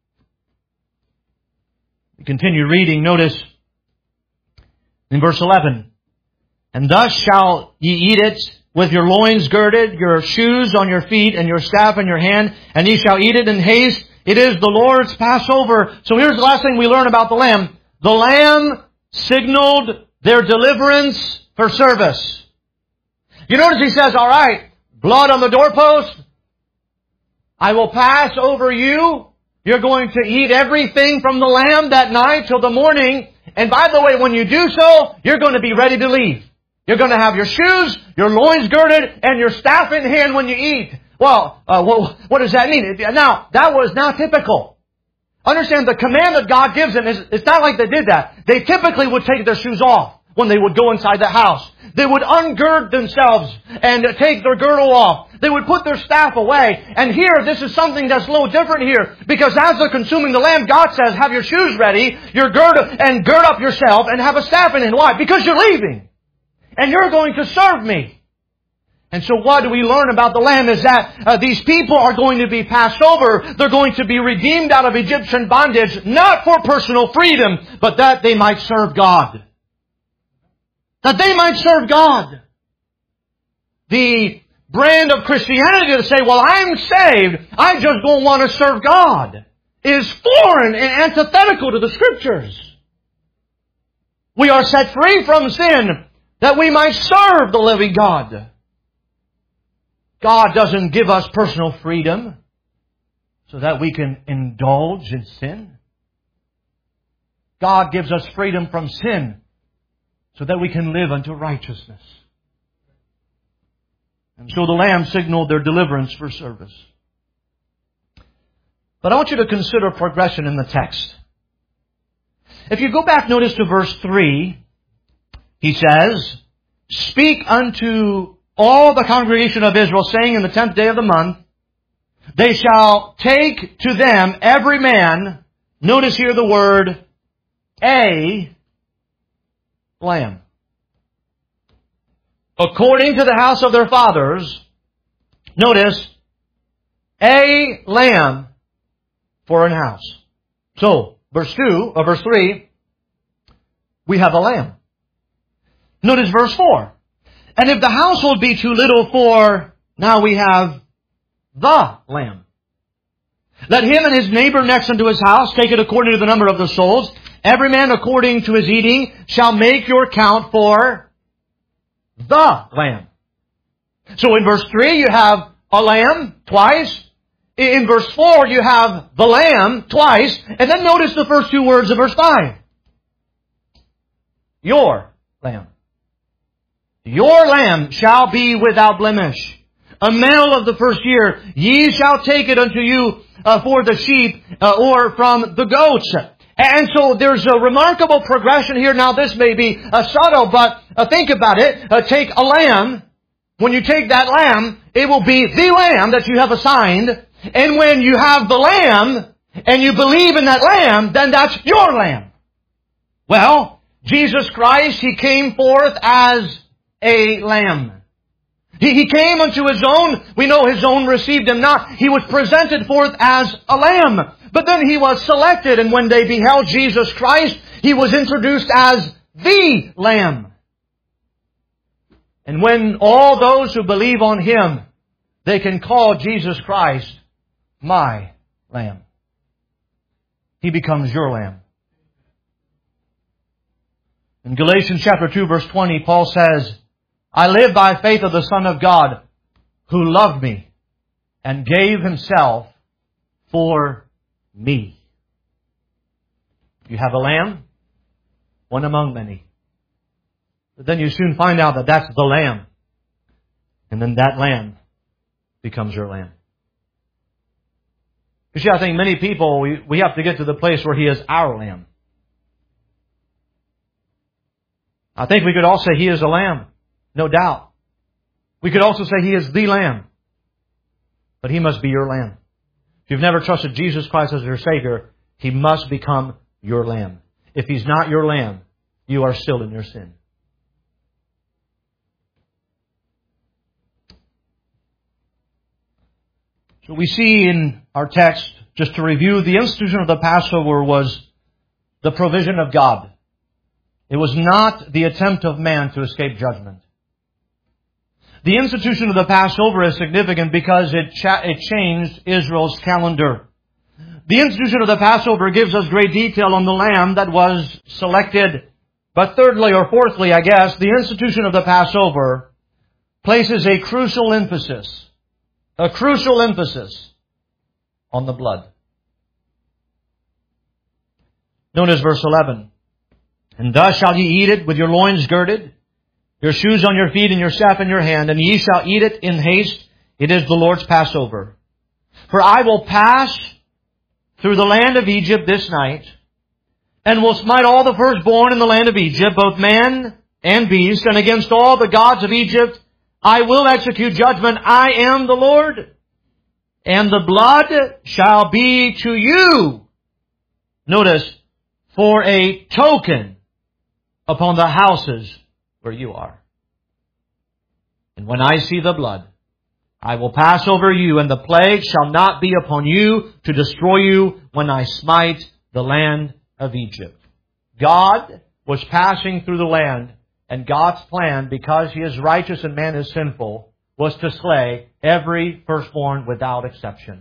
A: We continue reading. Notice in verse eleven, and thus shall ye eat it with your loins girded, your shoes on your feet, and your staff in your hand, and ye shall eat it in haste. It is the Lord's Passover. So here's the last thing we learn about the Lamb. The Lamb signaled their deliverance for service. You notice He says, all right, blood on the doorpost. I will pass over you. You're going to eat everything from the lamb that night till the morning. And by the way, when you do so, you're going to be ready to leave. You're going to have your shoes, your loins girded, and your staff in hand when you eat. Well, uh, what, what does that mean? Now, that was not typical. Understand, the command that God gives them is, it's not like they did that. They typically would take their shoes off when they would go inside the house. They would ungird themselves and take their girdle off. They would put their staff away. And here, this is something that's a little different here. Because as they're consuming the lamb, God says, have your shoes ready, your gird, and gird up yourself, and have a staff in it. Why? Because you're leaving. And you're going to serve me. And so what do we learn about the Lamb is that uh, these people are going to be passed over. They're going to be redeemed out of Egyptian bondage, not for personal freedom, but that they might serve God. That they might serve God. The brand of Christianity to say, well, I'm saved, I just don't want to serve God, is foreign and antithetical to the Scriptures. We are set free from sin that we might serve the living God. God doesn't give us personal freedom so that we can indulge in sin. God gives us freedom from sin so that we can live unto righteousness. And so the lamb signaled their deliverance for service. But I want you to consider progression in the text. If you go back, notice to verse three, he says, "Speak unto all the congregation of Israel, saying in the tenth day of the month, they shall take to them every man," notice here the word, "a lamb, according to the house of their fathers." Notice, a lamb for an house. So, verse two, or verse three, we have a lamb. Notice verse four. "And if the household be too little for," now we have the lamb. "Let him and his neighbor next unto his house take it according to the number of the souls. Every man according to his eating shall make your count for the lamb." So in verse three you have a lamb twice. In verse four you have the lamb twice. And then notice the first two words of verse five. Your lamb. Your lamb shall be without blemish. A male of the first year, ye shall take it unto you uh, for the sheep uh, or from the goats. And so there's a remarkable progression here. Now this may be uh, subtle, but uh, think about it. Uh, take a lamb. When you take that lamb, it will be the lamb that you have assigned. And when you have the lamb and you believe in that lamb, then that's your lamb. Well, Jesus Christ, He came forth as a lamb. He, he came unto His own. We know His own received Him not. He was presented forth as a lamb. But then He was selected, and when they beheld Jesus Christ, He was introduced as the lamb. And when all those who believe on Him, they can call Jesus Christ my lamb. He becomes your lamb. In Galatians chapter two, verse twenty, Paul says, "I live by faith of the Son of God, who loved me and gave Himself for me." You have a lamb, one among many. But then you soon find out that that's the lamb. And then that lamb becomes your lamb. You see, I think many people, we, we have to get to the place where He is our lamb. I think we could all say He is a lamb. No doubt. We could also say He is the lamb. But He must be your lamb. If you've never trusted Jesus Christ as your Savior, He must become your lamb. If He's not your lamb, you are still in your sin. So we see in our text, just to review, the institution of the Passover was the provision of God. It was not the attempt of man to escape judgment. The institution of the Passover is significant because it, cha- it changed Israel's calendar. The institution of the Passover gives us great detail on the lamb that was selected. But thirdly, or fourthly, I guess, the institution of the Passover places a crucial emphasis, a crucial emphasis on the blood. Notice verse eleven. "And thus shall ye eat it with your loins girded, your shoes on your feet, and your staff in your hand, and ye shall eat it in haste. It is the Lord's Passover. For I will pass through the land of Egypt this night, and will smite all the firstborn in the land of Egypt, both man and beast, and against all the gods of Egypt I will execute judgment. I am the Lord. And the blood shall be to you," notice, "for a token upon the houses where you are. And when I see the blood, I will pass over you, and the plague shall not be upon you to destroy you when I smite the land of Egypt." God was passing through the land, and God's plan, because He is righteous and man is sinful, was to slay every firstborn without exception.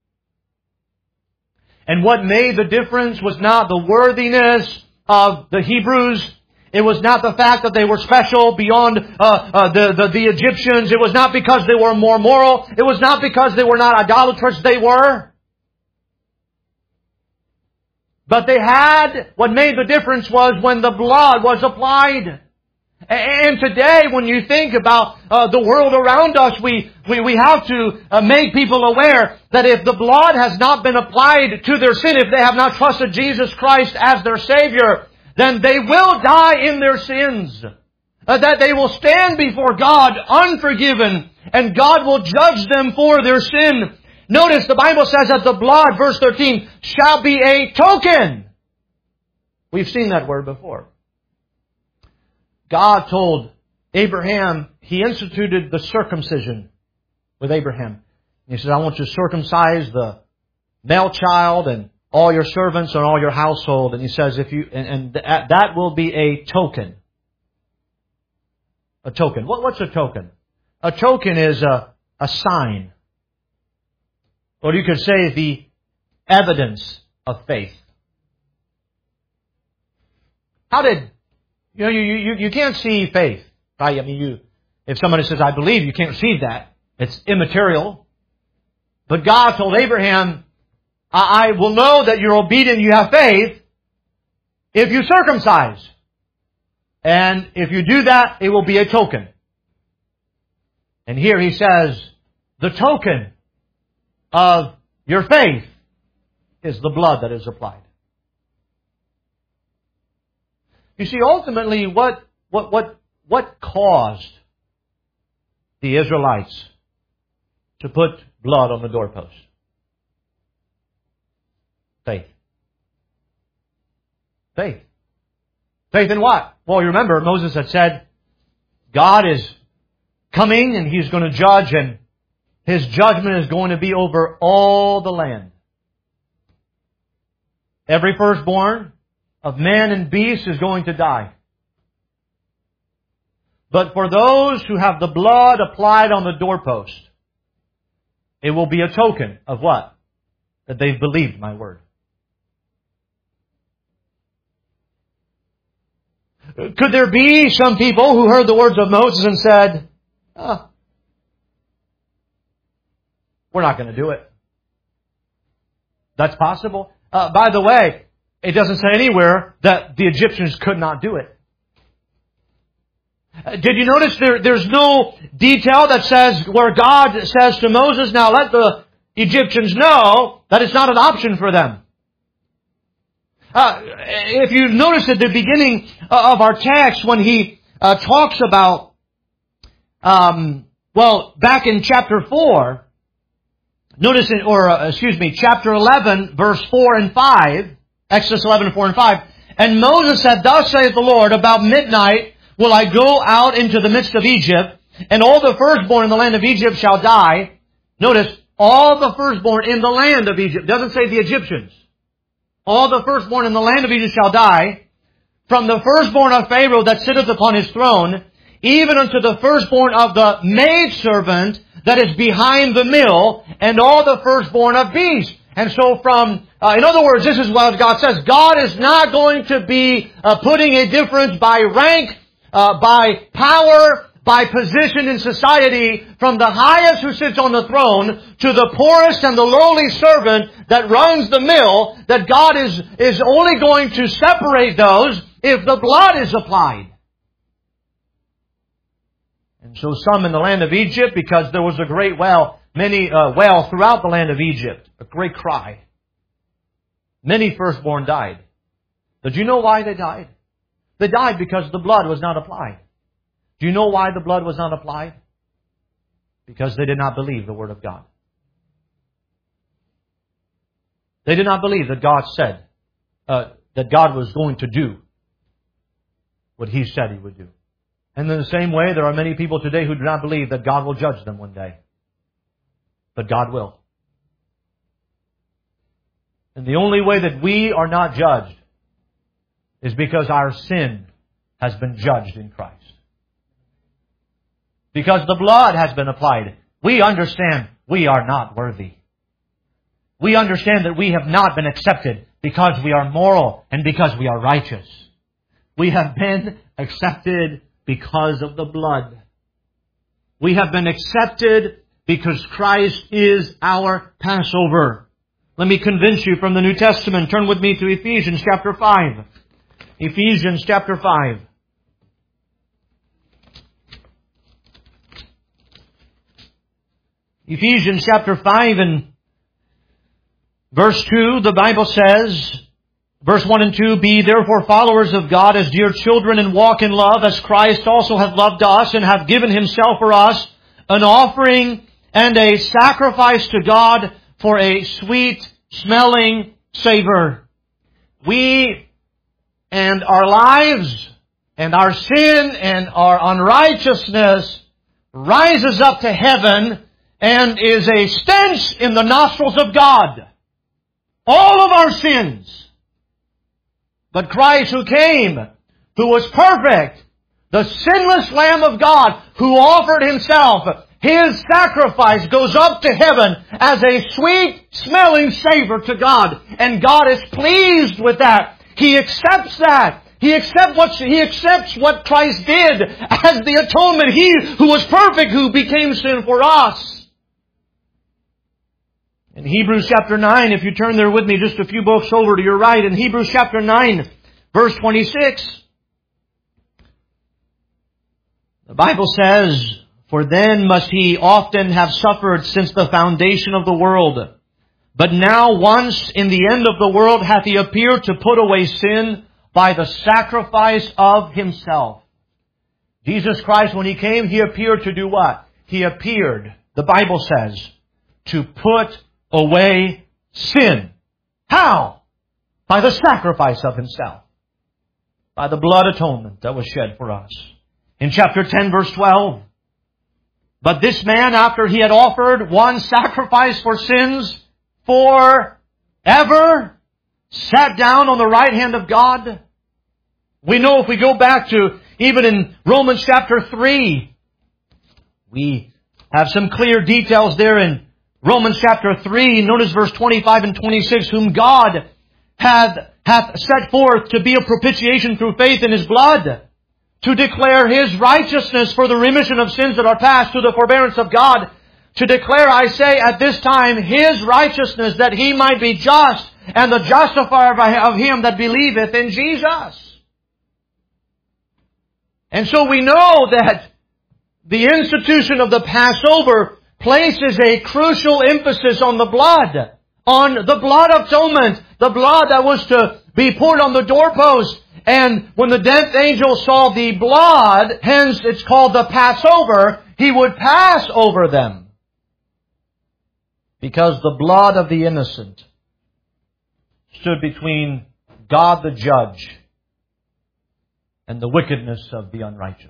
A: And what made the difference was not the worthiness of the Hebrews. It was not the fact that they were special beyond uh, uh, the, the, the Egyptians. It was not because they were more moral. It was not because they were not idolatrous. They were. But they had, what made the difference was when the blood was applied. And today, when you think about uh, the world around us, we, we, we have to uh, make people aware that if the blood has not been applied to their sin, if they have not trusted Jesus Christ as their Savior, then they will die in their sins. Uh, that they will stand before God unforgiven, and God will judge them for their sin. Notice the Bible says that the blood, verse thirteen, shall be a token. We've seen that word before. God told Abraham, He instituted the circumcision with Abraham. He said, I want you to circumcise the male child and all your servants and all your household. And He says, if you, and, and that will be a token. A token. What, what's a token? A token is a, a sign. Or you could say the evidence of faith. How did, you know, you, you, you can't see faith, right? I mean, you, if somebody says, I believe, you can't see that. It's immaterial. But God told Abraham, I, I will know that you're obedient, you have faith, if you circumcise. And if you do that, it will be a token. And here He says, the token of your faith is the blood that is applied. You see, ultimately, what, what, what, what caused the Israelites to put blood on the doorpost? Faith. Faith. Faith in what? Well, you remember, Moses had said, God is coming and He's going to judge, and His judgment is going to be over all the land. Every firstborn of man and beast is going to die. But for those who have the blood applied on the doorpost, it will be a token of what? That they've believed my word. Could there be some people who heard the words of Moses and said, oh, we're not going to do it? That's possible. Uh, by the way, it doesn't say anywhere that the Egyptians could not do it. Uh, did you notice there, there's no detail that says where God says to Moses, now let the Egyptians know that it's not an option for them. Uh, if you notice at the beginning of our text when he uh, talks about, um, well, back in chapter four, notice, in, or uh, excuse me, chapter eleven, verse four and five, Exodus eleven, four and five, and Moses said, thus saith the Lord, about midnight will I go out into the midst of Egypt, and all the firstborn in the land of Egypt shall die. Notice, all the firstborn in the land of Egypt. It doesn't say the Egyptians. All the firstborn in the land of Egypt shall die, from the firstborn of Pharaoh that sitteth upon his throne, even unto the firstborn of the maidservant that is behind the mill, and all the firstborn of beasts. And so from, uh, in other words, this is what God says. God is not going to be uh, putting a difference by rank, uh, by power, by position in society, from the highest who sits on the throne to the poorest and the lowly servant that runs the mill, that God is, is only going to separate those if the blood is applied. And so some in the land of Egypt, because there was a great well, many uh, well throughout the land of Egypt, a great cry. Many firstborn died. Did you know why they died? They died because the blood was not applied. Do you know why the blood was not applied? Because they did not believe the Word of God. They did not believe that God said, uh, that God was going to do what He said He would do. And in the same way, there are many people today who do not believe that God will judge them one day. But God will. And the only way that we are not judged is because our sin has been judged in Christ. Because the blood has been applied. We understand we are not worthy. We understand that we have not been accepted because we are moral and because we are righteous. We have been accepted because of the blood. We have been accepted because Christ is our Passover. Let me convince you from the New Testament. Turn with me to Ephesians chapter five. Ephesians chapter five. Ephesians chapter five and verse two, the Bible says, verse one and two, Be therefore followers of God as dear children, and walk in love as Christ also hath loved us and hath given Himself for us, an offering and a sacrifice to God for a sweet smelling savor. We and our lives and our sin and our unrighteousness rises up to heaven and is a stench in the nostrils of God. All of our sins. But Christ who came, who was perfect, the sinless Lamb of God, who offered Himself, His sacrifice goes up to heaven as a sweet smelling savor to God. And God is pleased with that. He accepts that. He accepts what, He accepts what Christ did as the atonement. He who was perfect, who became sin for us. In Hebrews chapter nine, if you turn there with me just a few books over to your right, in Hebrews chapter nine, verse twenty-six, the Bible says, For then must He often have suffered since the foundation of the world. But now once in the end of the world hath He appeared to put away sin by the sacrifice of Himself. Jesus Christ, when He came, He appeared to do what? He appeared, the Bible says, to put away sin. How? By the sacrifice of Himself. By the blood atonement that was shed for us. In chapter ten, verse twelve, But this man, after He had offered one sacrifice for sins forever, sat down on the right hand of God. We know if we go back to even in Romans chapter three, we have some clear details there in Romans chapter three. Notice verse twenty-five and twenty-six, Whom God hath, hath set forth to be a propitiation through faith in His blood, to declare His righteousness for the remission of sins that are past, to the forbearance of God, to declare, I say, at this time, His righteousness, that He might be just, and the justifier of him that believeth in Jesus. And so we know that the institution of the Passover places a crucial emphasis on the blood, on the blood atonement, the blood that was to be poured on the doorpost. And when the death angel saw the blood, hence it's called the Passover, he would pass over them. Because the blood of the innocent stood between God the judge and the wickedness of the unrighteous.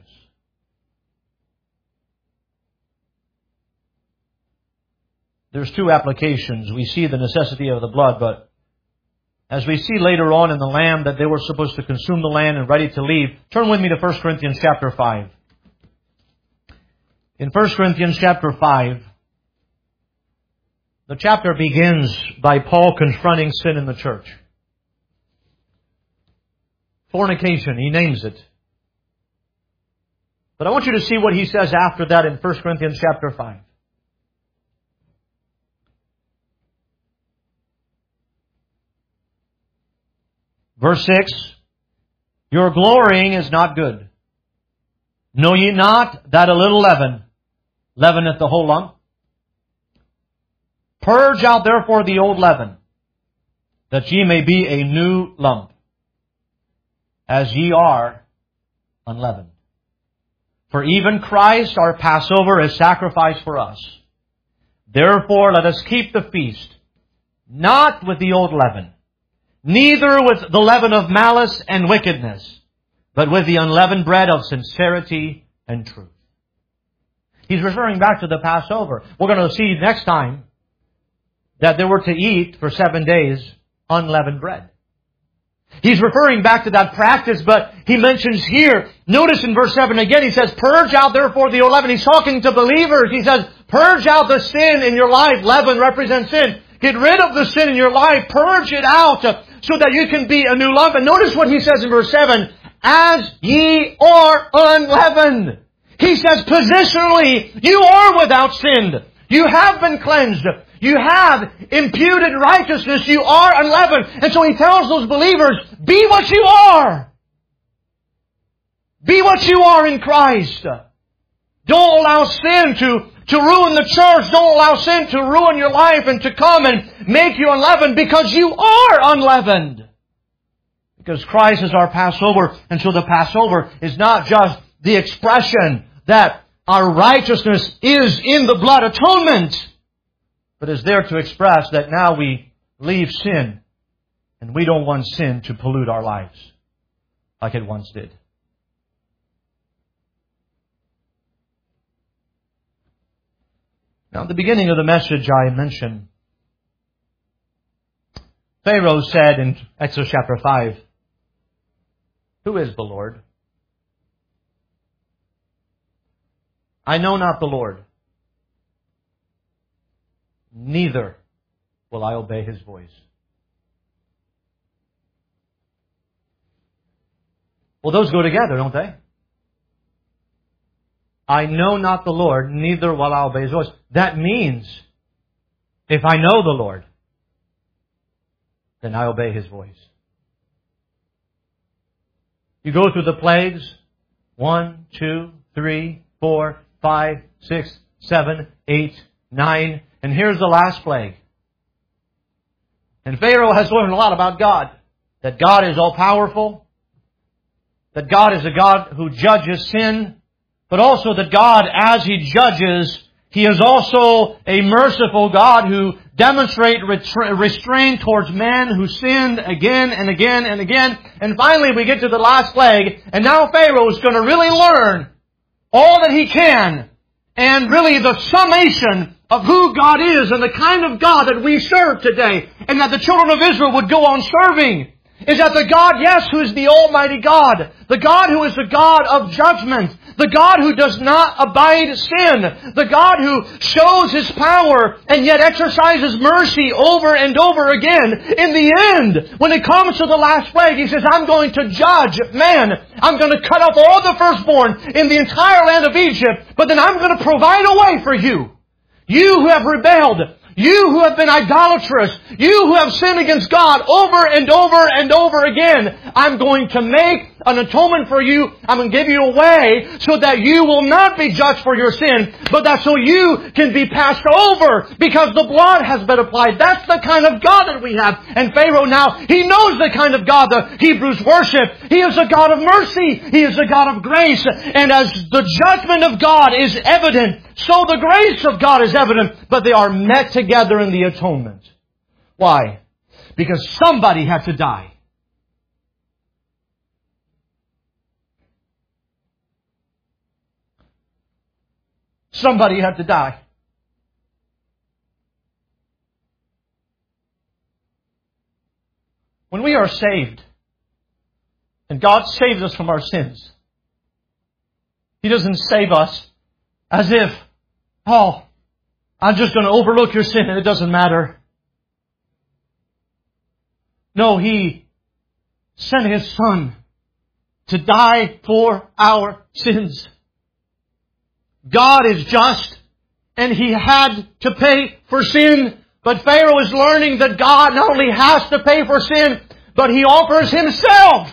A: There's two applications. We see the necessity of the blood, but as we see later on in the Lamb that they were supposed to consume the land and ready to leave, turn with me to First Corinthians chapter five. In First Corinthians chapter five, the chapter begins by Paul confronting sin in the church. Fornication, he names it. But I want you to see what he says after that in First Corinthians chapter five. Verse six, Your glorying is not good. Know ye not that a little leaven leaveneth the whole lump? Purge out therefore the old leaven, that ye may be a new lump, as ye are unleavened. For even Christ our Passover is sacrificed for us. Therefore let us keep the feast, not with the old leaven, neither with the leaven of malice and wickedness, but with the unleavened bread of sincerity and truth. He's referring back to the Passover. We're going to see next time that they were to eat for seven days unleavened bread. He's referring back to that practice, but he mentions here, notice in verse seven again, he says, Purge out therefore the old leaven. He's talking to believers. He says, purge out the sin in your life. Leaven represents sin. Get rid of the sin in your life. Purge it out so that you can be a new lump. And notice what he says in verse seven, as ye are unleavened. He says positionally, you are without sin. You have been cleansed. You have imputed righteousness. You are unleavened. And so he tells those believers, be what you are. Be what you are in Christ. Don't allow sin to to ruin the church. Don't allow sin to ruin your life and to come and make you unleavened, because you are unleavened. Because Christ is our Passover, and so the Passover is not just the expression that our righteousness is in the blood atonement, but is there to express that now we leave sin, and we don't want sin to pollute our lives like it once did. Now, at the beginning of the message I mentioned, Pharaoh said in Exodus chapter five, "Who is the Lord? I know not the Lord, neither will I obey His voice." Well, those go together, don't they? I know not the Lord, neither will I obey His voice. That means, if I know the Lord, then I obey His voice. You go through the plagues, one, two, three, four, five, six, seven, eight, nine, and here's the last plague. And Pharaoh has learned a lot about God. That God is all-powerful. That God is a God who judges sin. But also that God, as He judges, He is also a merciful God who demonstrates restraint towards men who sinned again and again and again. And finally we get to the last plague, and now Pharaoh is going to really learn all that he can, and really the summation of who God is and the kind of God that we serve today, and that the children of Israel would go on serving, is that the God, yes, who is the Almighty God, the God who is the God of judgment, the God who does not abide sin, the God who shows His power and yet exercises mercy over and over again. In the end, when it comes to the last plague, He says, I'm going to judge man. I'm going to cut off all the firstborn in the entire land of Egypt, but then I'm going to provide a way for you. You who have rebelled, you who have been idolatrous, you who have sinned against God over and over and over again, I'm going to make an atonement for you. I'm going to give you a way so that you will not be judged for your sin, but that so you can be passed over because the blood has been applied. That's the kind of God that we have. And Pharaoh now, he knows the kind of God the Hebrews worship. He is a God of mercy. He is a God of grace. And as the judgment of God is evident, so the grace of God is evident, but they are met together in the atonement. Why? Because somebody had to die. Somebody had to die. When we are saved, and God saves us from our sins, He doesn't save us as if, oh, I'm just going to overlook your sin and it doesn't matter. No, He sent His Son to die for our sins. God is just, and He had to pay for sin. But Pharaoh is learning that God not only has to pay for sin, but He offers Himself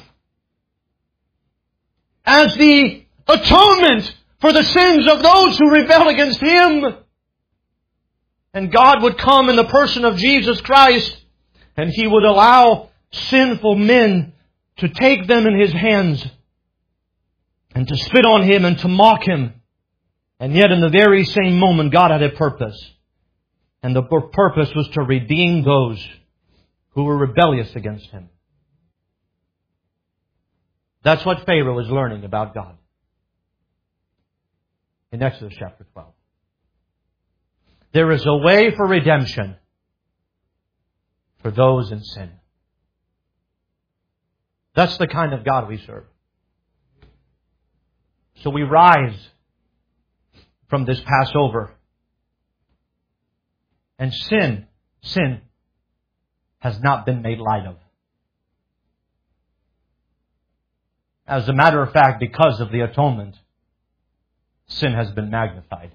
A: as the atonement for the sins of those who rebel against Him. And God would come in the person of Jesus Christ, and He would allow sinful men to take them in His hands and to spit on Him and to mock Him. And yet in the very same moment, God had a purpose. And the purpose was to redeem those who were rebellious against Him. That's what Pharaoh is learning about God in Exodus chapter twelve. There is a way for redemption for those in sin. That's the kind of God we serve. So we rise from this Passover. And sin, sin has not been made light of. As a matter of fact, because of the atonement, sin has been magnified.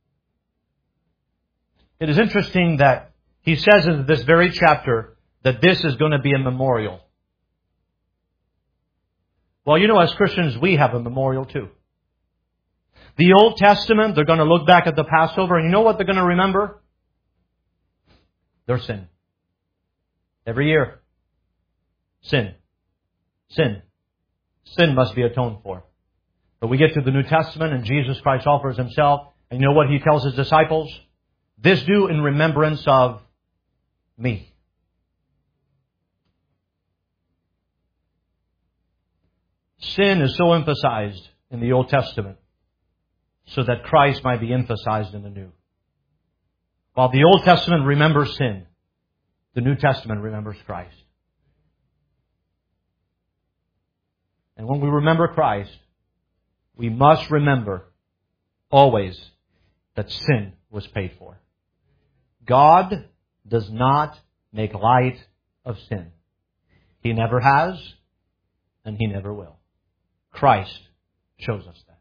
A: It is interesting that he says in this very chapter that this is going to be a memorial. Well, you know, as Christians, we have a memorial too. The Old Testament, they're going to look back at the Passover, and you know what they're going to remember? Their sin. Every year. Sin. Sin. Sin must be atoned for. But we get to the New Testament, and Jesus Christ offers Himself, and you know what He tells His disciples? This do in remembrance of me. Sin is so emphasized in the Old Testament so that Christ might be emphasized in the New. While the Old Testament remembers sin, the New Testament remembers Christ. And when we remember Christ, we must remember always that sin was paid for. God does not make light of sin. He never has, and He never will. Christ shows us that.